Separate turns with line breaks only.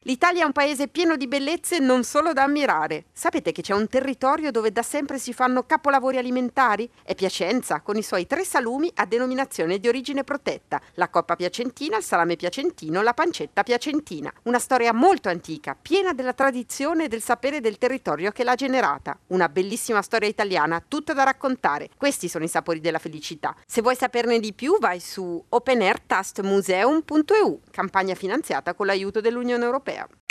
L'Italia è un paese pieno di bellezze non solo da ammirare. Sapete che c'è un territorio dove da sempre si fanno capolavori alimentari? È Piacenza, con i suoi 3 salumi a denominazione di origine protetta: la coppa piacentina, il salame piacentino, la pancetta piacentina. Una storia molto antica, piena della tradizione e del sapere del territorio che l'ha generata. Una bellissima storia italiana, tutta da raccontare. Questi sono i sapori della felicità. Se vuoi saperne di più, vai su openairtastmuseum.eu, campagna finanziata con l'aiuto dell'Unione Europea.